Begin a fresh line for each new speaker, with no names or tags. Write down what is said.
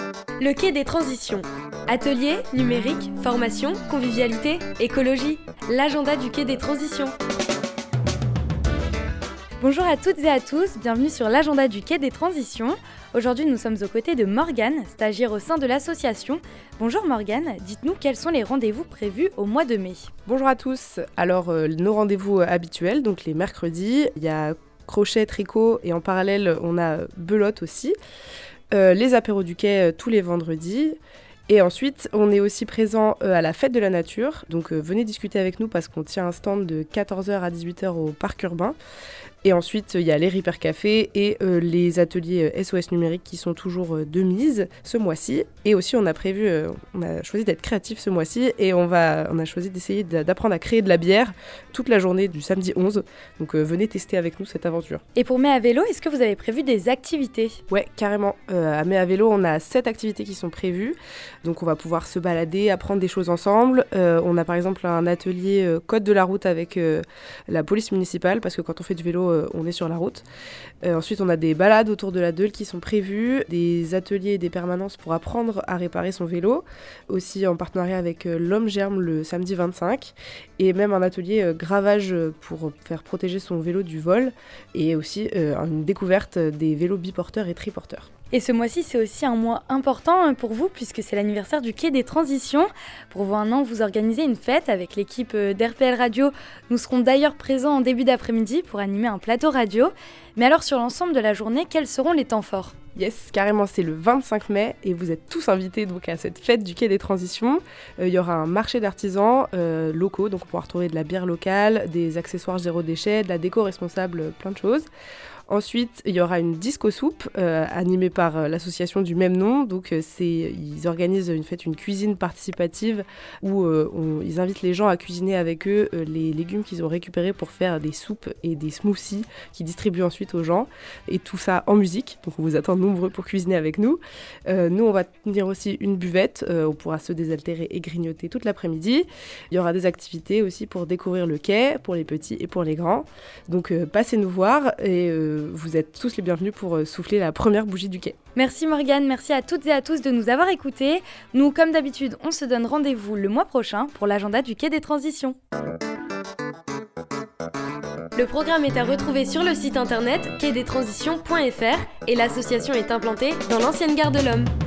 Le quai des transitions. Ateliers, numérique, formation, convivialité, écologie. L'agenda du quai des transitions. Bonjour à toutes et à tous, bienvenue sur l'agenda du quai des transitions. Aujourd'hui, nous sommes aux côtés de Morgane, stagiaire au sein de l'association. Bonjour Morgane, dites-nous quels sont les rendez-vous prévus au mois de mai.
Bonjour à tous. Alors, nos rendez-vous habituels, donc les mercredis, il y a crochet, tricot et en parallèle, on a belote aussi. Les apéros du quai tous les vendredis. Et ensuite, on est aussi présent à la fête de la nature. Donc, venez discuter avec nous parce qu'on tient un stand de 14h à 18h au parc urbain. Et ensuite, il y a les Repair Café et les ateliers SOS numérique qui sont toujours de mise ce mois-ci. Et aussi, on a choisi d'être créatif ce mois-ci et on a choisi d'essayer d'apprendre à créer de la bière toute la journée du samedi 11. Donc, venez tester avec nous cette aventure.
Et pour Mai à vélo, est-ce que vous avez prévu des activités ?
Ouais, carrément. À Mai à vélo, on a 7 activités qui sont prévues. Donc, on va pouvoir se balader, apprendre des choses ensemble. On a par exemple un atelier code de la route avec la police municipale parce que quand on fait du vélo, on est sur la route. Ensuite, on a des balades autour de la Deule qui sont prévues, des ateliers et des permanences pour apprendre à réparer son vélo, aussi en partenariat avec l'Homme Germe le samedi 25, et même un atelier gravage pour faire protéger son vélo du vol, et aussi une découverte des vélos biporteurs et triporteurs.
Et ce mois-ci, c'est aussi un mois important pour vous, puisque c'est l'anniversaire du quai des transitions. Pour vos 1 an, vous organisez une fête avec l'équipe d'RPL Radio. Nous serons d'ailleurs présents en début d'après-midi pour animer un plateau radio. Mais alors, sur l'ensemble de la journée, quels seront les temps forts ?
Yes, carrément, c'est le 25 mai et vous êtes tous invités donc à cette fête du quai des transitions. Il y aura un marché d'artisans locaux, donc on pourra retrouver de la bière locale, des accessoires zéro déchet, de la déco responsable, plein de choses. Ensuite, il y aura une disco soupe animée par l'association du même nom. Donc, ils organisent une cuisine participative où ils invitent les gens à cuisiner avec eux les légumes qu'ils ont récupérés pour faire des soupes et des smoothies qu'ils distribuent ensuite aux gens. Et tout ça en musique. Donc, on vous attend nombreux pour cuisiner avec nous. Nous, on va tenir aussi une buvette. On pourra se désaltérer et grignoter toute l'après-midi. Il y aura des activités aussi pour découvrir le quai, pour les petits et pour les grands. Donc, passez nous voir et vous êtes tous les bienvenus pour souffler la première bougie du quai.
Merci Morgane, merci à toutes et à tous de nous avoir écoutés. Nous, comme d'habitude, on se donne rendez-vous le mois prochain pour l'agenda du quai des transitions. Le programme est à retrouver sur le site internet quai-des-transitions.fr et l'association est implantée dans l'ancienne gare de l'Homme.